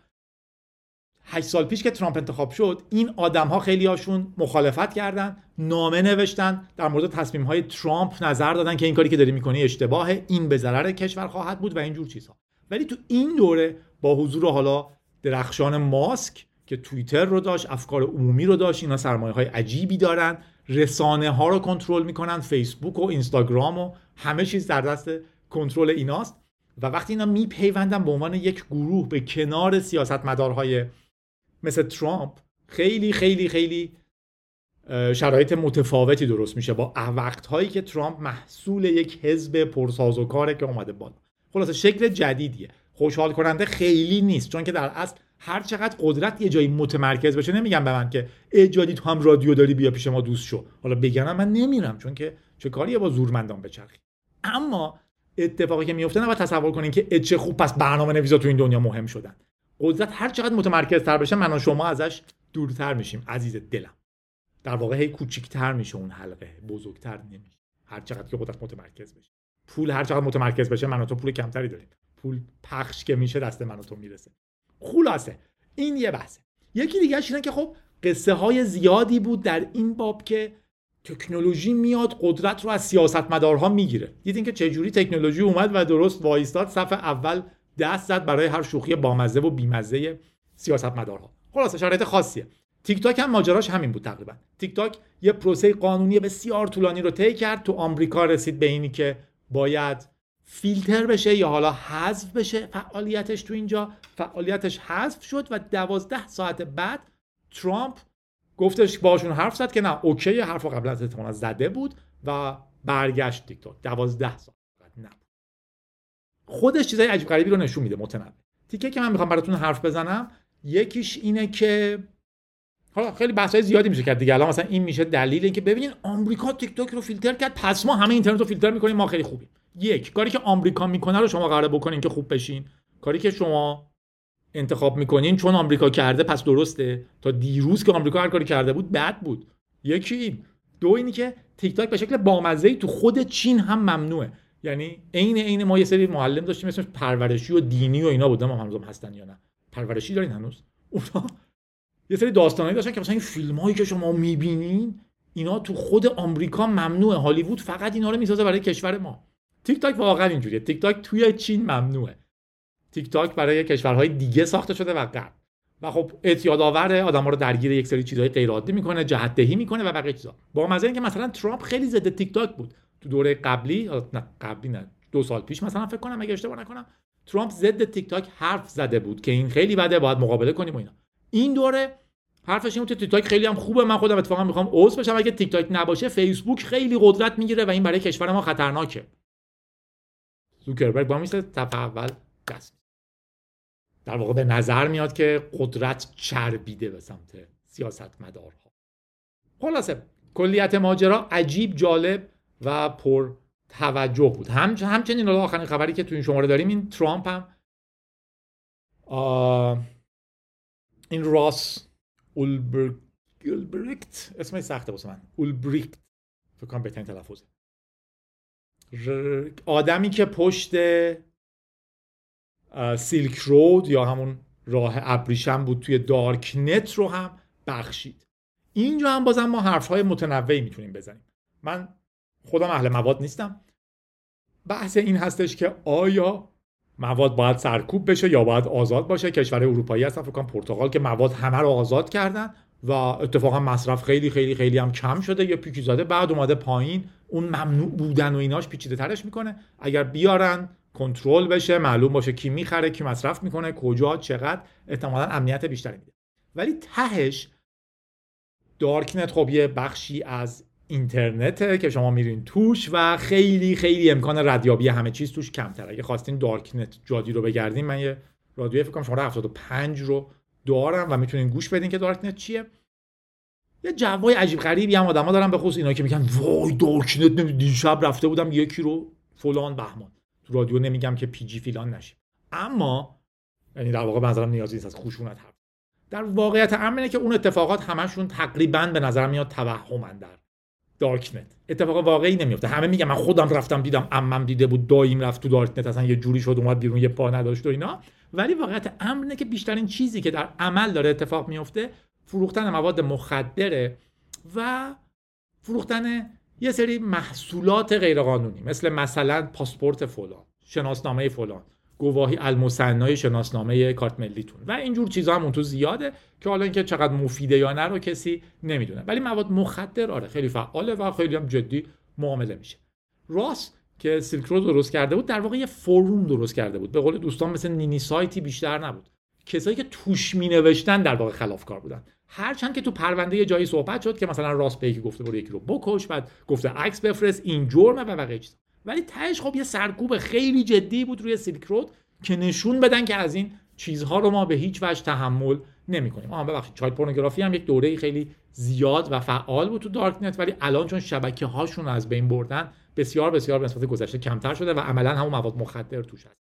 هشت سال پیش که ترامپ انتخاب شد، این آدم‌ها خیلی هاشون مخالفت کردن، نامه نوشتن، در مورد تصمیم‌های ترامپ نظر دادن که این کاری که داری می‌کنی اشتباهه، این به ضرر کشور خواهد بود و این جور چیزها. ولی تو این دوره با حضور حالا درخشان ماسک که توییتر رو داشت، افکار عمومی رو داشت، اینا سرمایه‌های عجیبی دارن، رسانه‌ها رو کنترل می‌کنن، فیسبوک و اینستاگرام و همه چیز در دست کنترل ایناست و وقتی اینا میپیوندن به عنوان یک گروه به کنار سیاستمدارهای مثل ترامپ، خیلی خیلی خیلی شرایط متفاوتی درست میشه با وقت‌هایی که ترامپ محصول یک حزب پرسازوکاره که اومده بالا. خلاصه شکل جدیدیه، خوشحال کننده خیلی نیست، چون که در اصل هر چقدر قدرت یه جایی متمرکز بشه، نمیگم به من که ایجادی تو هم رادیو داری بیا پیش ما دوست شو، حالا بگنم من نمیرم، چون که چه کاریه با زورمندان بچرخی. اما اتفاقی که میفته نباید تصور کنین که چه خوب پس برنامه‌نویسا تو این دنیا مهم شدن. قدرت هر چقدر متمرکزتر بشه من و شما ازش دورتر میشیم عزیز دلم. در واقع هی کوچیک‌تر میشه اون حلقه، بزرگتر نمیشه هر چقدر که قدرت متمرکز بشه. پول هر چقدر متمرکز بشه من و تو پول کمتری داریم. پول پخش که میشه دست من و تو میرسه. خلاصه این یه بحثه. یکی دیگه اینه که خب قصه های زیادی بود در این باب که تکنولوژی میاد قدرت رو از سیاستمدارها میگیره. دیدین که چه جوری تکنولوژی اومد و درست وایستاد صف اول دست زد برای هر شوخی بامزه و بیمزه سیاستمدارها. خلاصه شرایط خاصیه. تیک تاک هم ماجراش همین بود تقریبا. تیک تاک یه پروسه قانونی بسیار طولانی رو طی کرد، تو آمریکا رسید به اینی که باید فیلتر بشه یا حالا حذف بشه فعالیتش. تو اینجا فعالیتش حذف شد و دوازده ساعت بعد ترامپ گفتش باشون حرف زد که نه اوکی، حرفو قبل از احتمالاً زده بود و برگشت تیک تاک. دوازده ساعت نه خودش چیزای عجیب غریبی رو نشون میده متنوع. تیکه که من میخوام براتون حرف بزنم یکیش اینه که حالا خیلی بحث‌های زیادی میشه کرد دیگه. الان مثلا این میشه دلیل اینکه ببینین آمریکا تیک تاک رو فیلتر کرد، پس ما همه اینترنت رو فیلتر میکنیم، ما خیلی خوبیم. یک کاری که آمریکا میکنه رو شما قراره بکنین که خوب بشین، کاری که شما انتخاب میکنین چون آمریکا کرده پس درسته. تا دیروز که آمریکا هر کاری کرده بود بد بود. یکی این. دو اینی که تیک تاک به شکل بامزه‌ای تو خود چین هم ممنوعه. یعنی عین عین ما یه سری معلم داشتیم اسمش پرورشی و دینی و اینا بود، ما هنوزم هستن یا نه؟ پرورشی دارین هنوز؟ اونا یه سری داستانایی داشتن که مثلا این فیلمایی که شما میبینین اینا تو خود آمریکا ممنوعه، هالیوود فقط اینا رو میسازه برای کشور ما. تیک تاک واقعا اینجوریه. تیک تاک توی چین ممنوعه. تیک تاک برای کشورهای دیگه ساخته شده و غرب و خب اعتیاد آور آدما رو درگیر یک سری چیزهای غیر عادی میکنه، جهت دهی میکنه و بقیه چیزا. با مزه اینکه مثلا ترامپ خیلی ضد تیک تاک بود تو دوره قبلی، نه قبلی نه دو سال پیش مثلا فکر کنم اگه اشتباه نکنم، ترامپ ضد تیک تاک حرف زده بود که این خیلی بده، باید مقابله کنیم و اینا. این دوره حرفش این بود تیک تاک خیلی هم خوبه، من خودم اتفاقا میخوام عضو بشم، اگه تیک تاک نباشه فیسبوک خیلی قدرت میگیره و این برای کشور ما خطرناکه. زوکربرگ با میشه صف اول دست. در واقع به نظر میاد که قدرت چربیده به سمت سیاستمدارها. خلاصه کلیت ماجرا عجیب، جالب و پر توجه بود. هم همچنین آخرین خبری که تو این شماره داریم، این ترامپ هم این راس اولبریکت، اسمش سخته واسه من، اولبریکت فکر کنم بهترین تلفظه، آدمی که پشت سیلک رود یا همون راه ابریشم بود توی دارک نت رو هم بخشید. اینجا هم بازم ما حرف‌های متنوعی میتونیم بزنیم. من خودم اهل مواد نیستم. بحث این هستش که آیا مواد باید سرکوب بشه یا باید آزاد باشه. کشورهای اروپایی هستن، فکر کنم پرتغال، که مواد همه رو آزاد کردن و اتفاقا مصرف خیلی خیلی خیلی هم کم شده، یه پیکی زده، بعد اومده پایین. اون ممنوع بودن و ایناش پیچیده ترش میکنه. اگر بیارن کنترل بشه، معلوم باشه کی میخره، کی مصرف میکنه، کجا، چقدر، احتمالاً امنیت بیشتری میده. ولی تهش دارکنت خب یه بخشی از اینترنته که شما میرین توش و خیلی خیلی امکان ردیابی همه چیز توش کمتره. اگه خواستین دارکنت جادی رو بگردین، من یه رادیوی فکر کنم شماره هفتاد و پنج رو دارم و میتونین گوش بدین که دارکنت چیه. یه جوای عجیب غریبی هم آدما دارن، به خصوص اینا که میگن وای دارکنت، دیشب رفته بودم یکی رو فلان بهمان. تو رادیو نمیگم که پی جی فلان نشه، اما یعنی در واقع به نظرم نیازی نیست از خشونت حرف. در واقعیت امر اینه که اون اتفاقات همشون تقریباً به نظرم میاد توهمن. در دارکنت اتفاق واقعی نمیفته. همه میگن من خودم رفتم دیدم، عمم دیده بود، داییم رفت تو دارکنت، اصلا یه جوری شد اومد بیرون، یه پا نداشت و اینا. ولی واقعیت امر اینه که بیشترین چیزی که در عمل داره اتفاق میفته فروختن مواد مخدره و فروختن یه سری محصولات غیرقانونی، مثل مثلا پاسپورت فلان، شناسنامه فلان، گواهی المثنای شناسنامه کارت ملیتون و اینجور چیزا هم اون تو زیاده که حالا اینکه چقدر مفیده یا نه رو کسی نمیدونه. ولی مواد مخدر آره خیلی فعاله و خیلی هم جدی معامله میشه. راس که سیلک رود درست کرده بود، در واقع یه فروم درست کرده بود. به قول دوستان مثل نینی سایتی بیشتر نبود. کسایی که توش مینوشتن در واقع خلافکار بودن. هرچند که تو پرونده یه جایی صحبت شد که مثلا راس به یکی گفته برو یکی رو بکش، بعد گفته عکس بفرست، این جرمه و بقیه چیزا. ولی تهش خب یه سرکوب خیلی جدی بود روی سیلک رود که نشون بدن که از این چیزها رو ما به هیچ وجه تحمل نمی‌کنیم. آها ببخشید، چایلد پورنوگرافی هم یک دوره خیلی زیاد و فعال بود تو دارکنت، ولی الان چون شبکه‌هاشون از بین بردن بسیار بسیار به نسبت گذشته کمتر شده و عملاً همون مواد مخدر توش هست.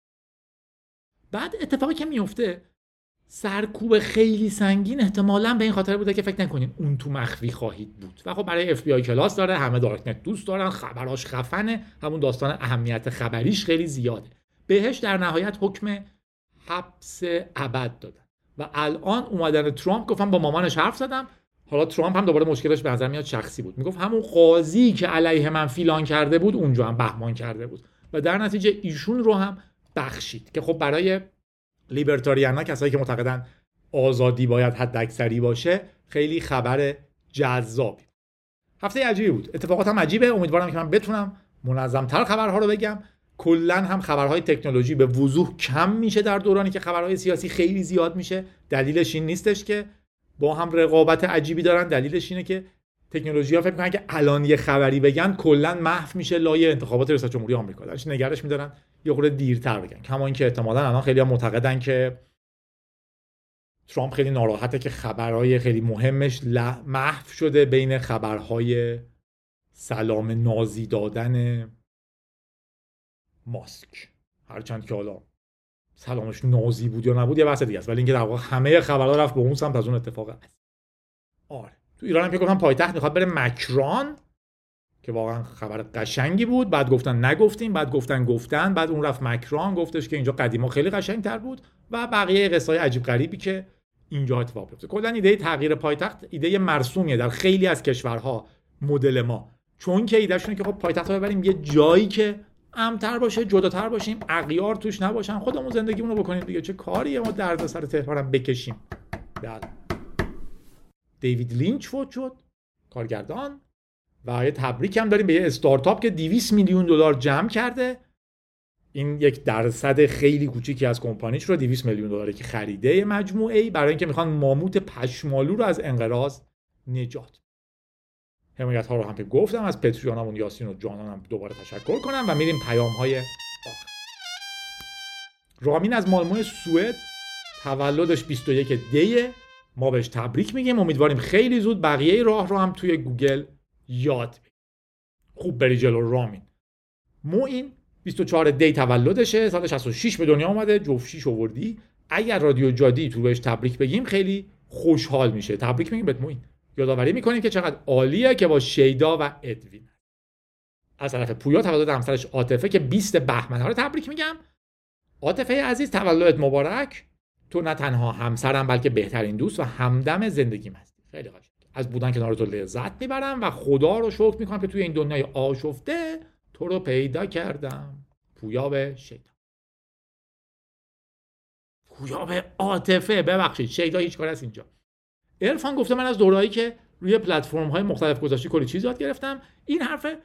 بعد اتفاقی که میفته سرکوب خیلی سنگین احتمالاً به این خاطر بوده که فکر نکنین اون تو مخفی خواهید بود. و خب برای اف بی آی کلاس داره، همه دارکنت دوست دارن، خبراش خفنه، همون داستان اهمیت خبریش خیلی زیاده. بهش در نهایت حکم حبس ابد دادن و الان اومدن ترامپ گفتم با مامانش حرف زدم. حالا ترامپ هم دوباره مشکلش به نظر میاد شخصی بود. میگفت همون قاضی که علیه من فیلان کرده بود اونجا هم بهمان کرده بود و در نتیجه ایشون رو هم بخشید که خب برای لیبرتاریانا، کسایی که معتقدن آزادی باید حداکثری باشه، خیلی خبر جذابی. هفته عجیبی بود. اتفاقات هم عجیبه. امیدوارم که من بتونم منظم‌تر خبرها رو بگم. کلاً هم خبرهای تکنولوژی به وضوح کم میشه در دورانی که خبرهای سیاسی خیلی زیاد میشه. دلیلش این نیستش که با هم رقابت عجیبی دارن، دلیلش اینه که تکنولوژی‌ها فکر می‌کنن که الان یه خبری بگن کلاً محو میشه لای انتخابات ریاست جمهوری آمریکا. درش نگرش می‌دارن یه خورده دیرتر بگن. کما اینکه احتمالاً الان خیلی‌ها معتقدن که ترامپ خیلی ناراحته که خبرهای خیلی مهمش محو شده بین خبرهای سلام نازی دادن ماسک. هرچند که حالا سلامش نازی بود یا نبود یه بحث دیگه است، ولی اینکه در واقع همه خبرها رفت به اون سمت از اون اتفاق است. آره تو ایران هم که گفتن پایتخت میخواد بره مکران، که واقعا خبر قشنگی بود. بعد گفتن نگفتیم، بعد گفتن گفتن، بعد اون رفت مکران گفتش که اینجا قدیما خیلی قشنگ‌تر بود و بقیه قصه‌های عجیب غریبی که اینجا اتفاق افتاد. کلا ایده تغییر پایتخت ایده مرسومیه در خیلی از کشورها مدل ما، چون که ایدهشونه که خب پایتخت رو ببریم یه جایی که امن‌تر باشه، جداتر باشیم، اغیار توش نباشن، خودمون زندگیمون رو بکنیم دیگه. چه کاریه ما دردسر تهران هم بکشیم. بله. دیوید لینچ فوت شد، کارگردان، و یه تبریک هم داریم به یه استارتاپ که دویست میلیون دلار جمع کرده. این یک درصد خیلی کوچیکی از کمپانیش رو، دویست میلیون دلاری که خریده مجموعه‌ای، برای اینکه میخوان ماموت پشمالو رو از انقراض نجات. حمایت ها رو هم که گفتم از پتریونمون یاسین و جانانم دوباره تشکر کنم و میریم پیام های آخر. رامین از مالمو سوئد، تولدش بیست و یک دیه، ما بهش تبریک میگیم. امیدواریم خیلی زود بقیه راه رو هم توی گوگل یاد بگیری. خوب بری جلو رامین. موین بیست و چهارم دی تولدشه، سال شصت و شش به دنیا اومده، جفت شیش آوردی. اگر رادیو جادی تو بهش تبریک بگیم خیلی خوشحال میشه. تبریک میگیم بهت موین. یادآوری میکنیم که چقدر عالیه که با شیدا و ادوین. از طرف پویا تولد همسرش عاطفه که بیست بهمن رو تبریک میگم. عاطفه عزیز تولدت مبارک. تو نه تنها همسرم بلکه بهترین دوست و همدم زندگیم هستی. خیلی قشنگ. از بودن کنار تو لذت میبرم و خدا رو شکر میکنم که توی این دنیای آشفته تو رو پیدا کردم. پویا به شیدا. پویا به عاطفه. ببخشید شیدا هیچ کار از اینجا. عرفان گفته من از دورهایی که روی پلتفرم های مختلف گذاشتی کلی چیز یاد گرفتم. این حرفه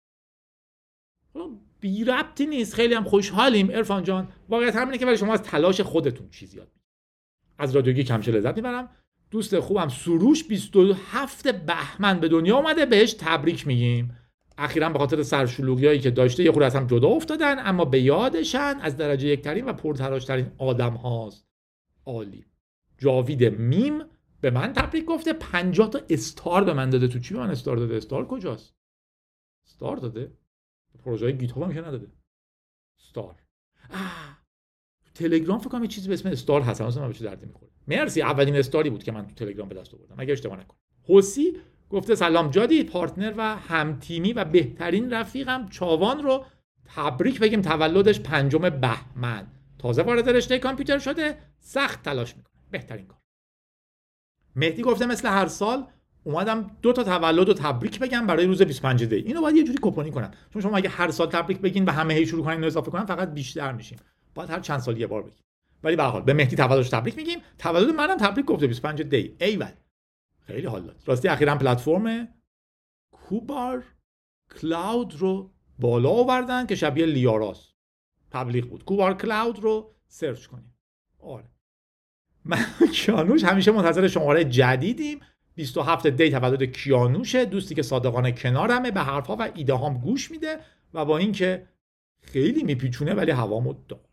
بی ربطی نیست. خیلی هم خوشحالیم عرفان جان. واقعیت همینه که ولی شما از تلاش خودتون چیز یاد میگیرید. از رادیوگی کمچه لذت میبرم. دوست خوبم سروش بیست و هفتم بهمن به دنیا اومده، بهش تبریک میگیم. اخیراً به خاطر سرشلوغیایی که داشته یه خورده از هم جدا افتادن، اما به یادشن از درجه یکترین و پرتلاشترین آدم هاست. عالی. جاوید میم به من تبریک گفته. پنجاه تا استار به من داده. تو چی به من استار داده؟ استار کجاست؟ استار داده؟ پروژه گیت هاب هم که نداده. استار. آه. تلگرام فکر کنم یه چیزی به اسم استار هست. اصلا من بهش دردی میخوره. مرسی. اولین استاری بود که من تو تلگرام به دست آوردم. اگه اشتباه نکنم. حسی گفته سلام جادی، پارتنر و همتیمی و بهترین رفیقم چاوان رو تبریک بگیم تولدش پنجم بهمن. تازه وارد رشته کامپیوتر شده، سخت تلاش میکنه. بهترین کار. مهدی گفته مثل هر سال اومدم دو تا تولد رو تبریک بگم برای روز بیست و پنج دی. اینو باید یه جوری کپونی کنم. چون شما اگه هر سال تبریک بگین و همه هی شروع کنین اینو اضافه کنن فقط بیشتر میشین. باید هر چند سال یه بار بگیم. ولی به هر حال به مهدی تولدش تبریک میگیم. تولد منم تبریک گفته بیست و پنج دی. ایول. خیلی حال داد. راستی اخیراً پلتفرم کوبار کلاود رو بالا آوردن که شبیه لیاراست. تبلیغ بود. کوبار کلاود رو سرچ کنیم. آره. من کیانوش همیشه منتظر شماره جدیدیم. بیست و هفتم دی تولد کیانوشه، دوستی که صادقانه کنارمه، به حرفا و ایده هام گوش میده و با اینکه خیلی میپیچونه ولی هوامو داره.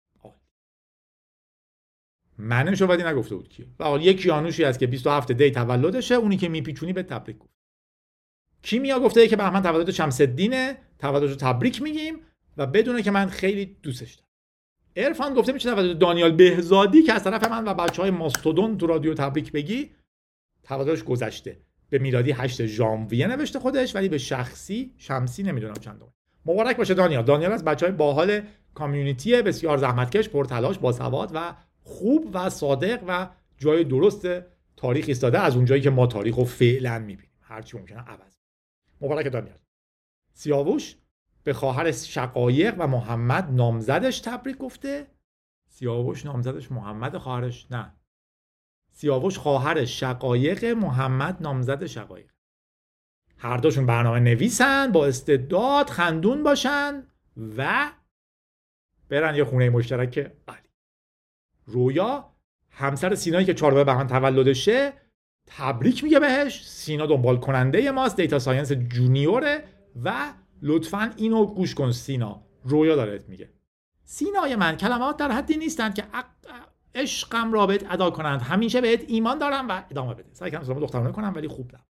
منش رو بدی نگفته بود کیه. و حالا یک کیانوشی هست که بیست و هفتم دی تولدشه، اونی که میپیچونی به تبریک گفت. کیمیا گفته که بهمن تولد شمس‌الدینه، تولدش رو تبریک میگیم و بدونه که من خیلی دوستش دارم. عرفان گفته میشه تولد دانیال بهزادی که از طرف من و بچهای ماستودون تو رادیو تبریک بگی. تولدش گذشته. به میلادی هشتم ژانویه نوشته خودش، ولی به شخصی شمسی نمیدونم چندم. مبارک باشه دانیال. دانیال از بچهای باحال کامیونیتی، بسیار زحمتکش، پرتلاش، باسواد و خوب و صادق و جای درست تاریخ ایستاده، از اونجایی که ما تاریخ رو فعلا میبینیم، هرچی ممکنه عوض. مبارک دانیال. سیاوش به خواهر شقایق و محمد نامزدش تبریک گفته. سیاوش نامزدش محمد، خواهرش نه. سیاوش خواهر شقایق، محمد نامزد شقایق. هر دوشون برنامه نویسن، با استعداد، خندون باشن و برن یه خونه مشترک عالی. رویا همسر سینایی که چهارم بهمن تولدشه تبریک میگه بهش. سینا دنبال کننده ماست، دیتا ساینس جونیوره و لطفاً اینو گوش کن سینا. رویا داره میگه سینای من کلمات در حدی نیستند که عشقم را بهت ادا کنند، همیشه بهت ایمان دارم و ادامه بده. سعی کردم سلام دخترانه کنم ولی خوب نه.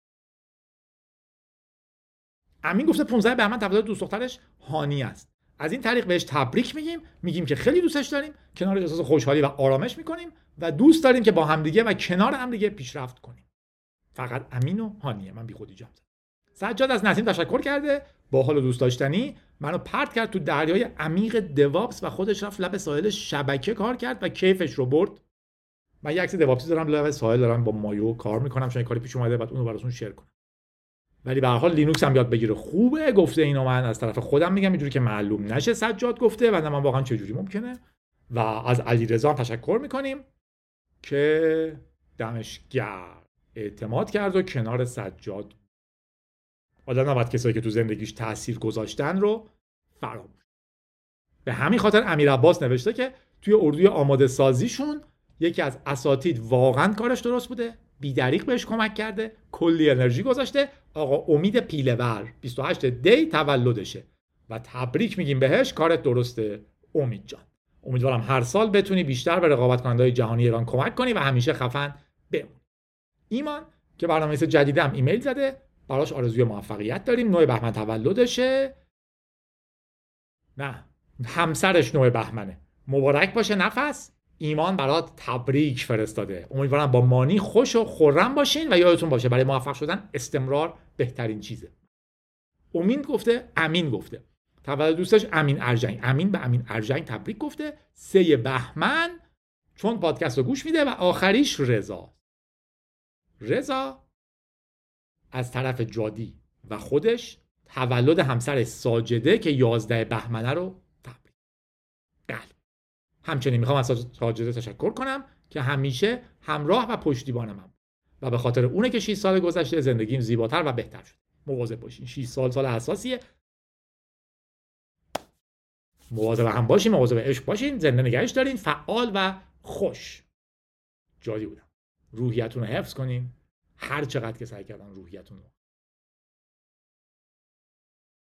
امین گفته پانزده بهمن تولد دوست دخترش هانی است. از این طریق بهش تبریک میگیم، میگیم که خیلی دوستش داریم، کنارش احساس خوشحالی و آرامش میکنیم و دوست داریم که با همدیگه و کنار همدیگه پیشرفت کنیم. فقط امین و هانیه. من بیخودی جمع زدم. سجاد از نسیم تشکر کرده، باحال و دوست داشتنی، منو پرت کرد تو دریای عمیق دوابس و خودش رفت لب ساحل شبکه کار کرد و کیفش رو برد. من یه عکس دوابسی دارم لب ساحل دارم با مایو کار میکنم، چون کاری پیش اومده بعد اونو براتون شیر کنم. ولی به هر حال لینوکس هم یاد بگیره خوبه. گفته اینو من از طرف خودم میگم اینجوری که معلوم نشه سجاد گفته و من واقعا چه جوری ممکنه. و از علیرضا هم تشکر میکنیم که دمش گرم اعتماد کرد و کنار سجاد. آدم نباید کسایی که تو زندگیش تأثیر گذاشتن رو فراموش. به همین خاطر امیر عباس نوشته که توی اردوی آماده سازیشون یکی از اساتید واقعا کارش درست بوده، بی‌دریغ بهش کمک کرده، کلی انرژی گذاشته. آقا امید پیله‌ور بیست و هشتم دی تولدشه و تبریک میگیم بهش. کارت درسته امید جان. امیدوارم هر سال بتونی بیشتر به رقابت کننده‌های جهانی ایران کمک کنی و همیشه خفن بمون. ایمان که برنامه‌نویس جدیدم ایمیل زده، براش آرزوی موفقیت داریم. نه بهمن تولدشه. نه، همسرش نه بهمنه. مبارک باشه نفس. ایمان برات تبریک فرستاده. امیدوارم با مانی خوش و خرم باشین و یادتون باشه برای موفق شدن استمرار بهترین چیزه. امین گفته، امین گفته تولد دوستش امین ارجنگ. امین به امین ارجنگ تبریک گفته. سه بهمن چون پادکست رو گوش میده و آخریش رضا. رضا از طرف جادی و خودش تولد همسر ساجده که یازده بهمنه رو تبریک. بله. همچنین میخوام از ساجده تشکر کنم که همیشه همراه و پشتیبانم و به خاطر اونه که شش سال گذشته زندگیم زیباتر و بهتر شد. مواظب باشین. شش سال سال حساسیه. مواظب هم باشین، مواظب عشق باشین، زنده نگهش دارین، فعال و خوش. جادی بودم. روحیتون رو حفظ کنین. هر چقدر که سعی کردم روحیتون رو